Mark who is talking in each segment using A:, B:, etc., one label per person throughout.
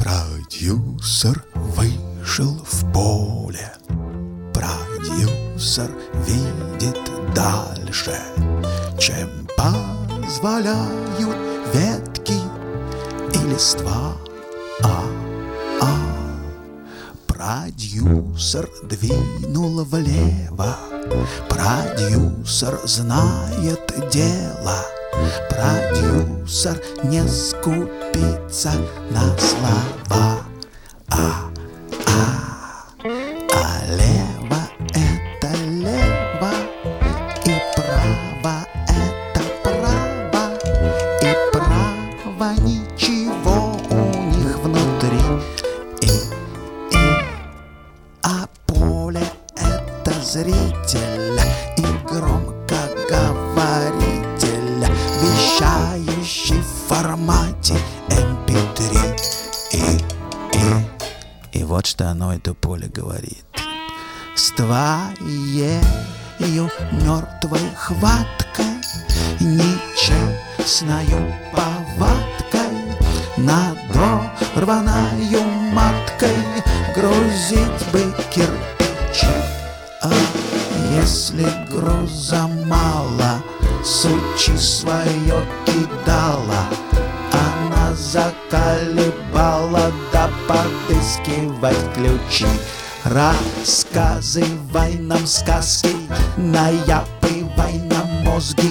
A: Продюсер вышел в поле. Продюсер видит дальше, чем позволяют ветки и листва. Продюсер двинул влево. Продюсер знает дело. Продюсер не скупится на слова. Лево — это лево, и право — это право, и право ничего у них внутри. А поле — это зритель и громкоговоритель, вещающий в формате MP3. И вот что оно, это поле, говорит: с твоею мертвой хваткой, нечестною повадкой, надорваною маткой грузить бы кирпичи. А если груза мало, сучи свое кидала, она заколебала, да подыскивать ключи. Рассказывай нам сказки, наяпывай нам мозги,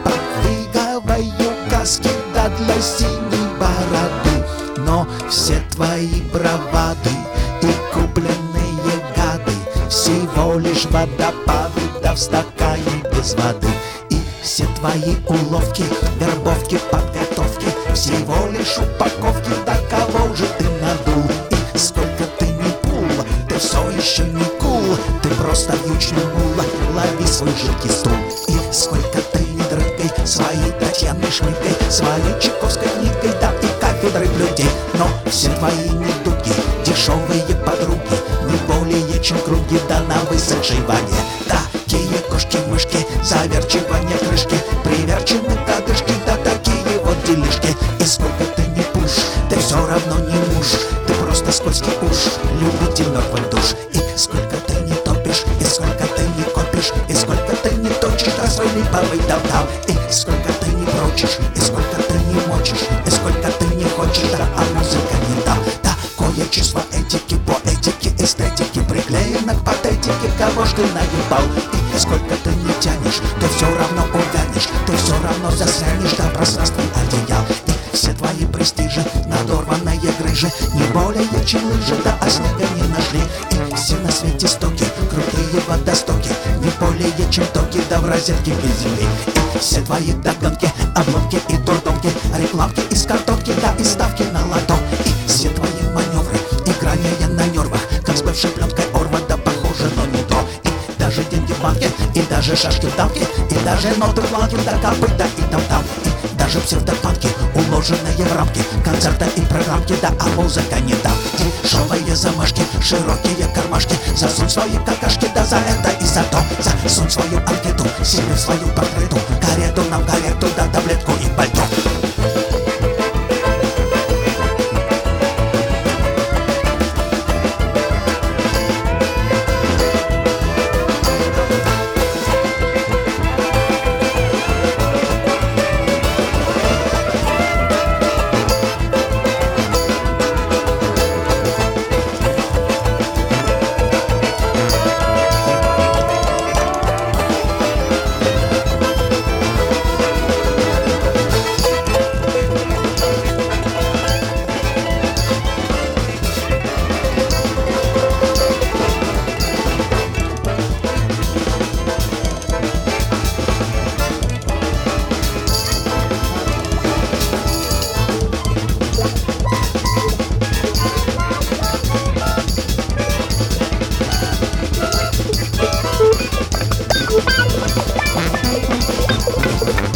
A: подвиговай указки, да для синей бороды. Но все твои бравады и купленные гады всего лишь водопады, да в стакане без воды. И все твои уловки, вербовки, подготовки всего лишь упаковки, да кого же ты надул? И сколько ты не пул, ты все еще не кул, ты просто вьючный мул, лови свой жидкий стул. И сколько ты не дрыгай своей Татьяной шмыгай, своей чайковской книгой, да и кафедрой людей. Но все твои недуги, дешевые подруги, не более чем круги, да на высохшей воде. Такие кошки-мышки, заверчивание крышки, приверчены кадышки, да такие вот делишки. И сколько ты не пуш, ты все равно не муж, ты просто скользкий уж, любитель мертвых душ. И сколько ты не топишь, и сколько ты не копишь, и сколько ты не точишь, да свой липовый дал-дал. И сколько ты не прочишь, и сколько ты не мочишь, и сколько ты не хочешь, да а музыка не дал. Такое чувство этики, поэтики, эстетики приклеено к патетике, кого ж ты наебал. И сколько ты не тянешь, ты все равно уганешь, ты все равно засянешь до пространства одеял. И все твои престижи, надорванные грыжи, не более чем лыжи, да а снега не нашли. И все на свете стоки, крутые водостоки, не более чем токи, да в розетке без земли. И все твои догонки, обломки и дурдомки, рекламки из картонки, да и ставки на лото. И все твои маневры, играния на нервах, как с бывшей пленкой Орва, да похоже, но не то. И даже деньги в банке, и даже шашки в дамке, и даже ноты в ланке, да копыта и там-там. И даже псевдопанки, уложенные в рамки концерта и программки, да а музыка не там. И шовые замашки, широкие кармашки, засунь свои какашки, да за это и за то. Засунь свою анкету себе в свою портрету, карету нам карету, да таблетку и пальто.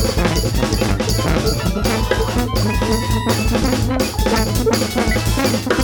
B: Thank you.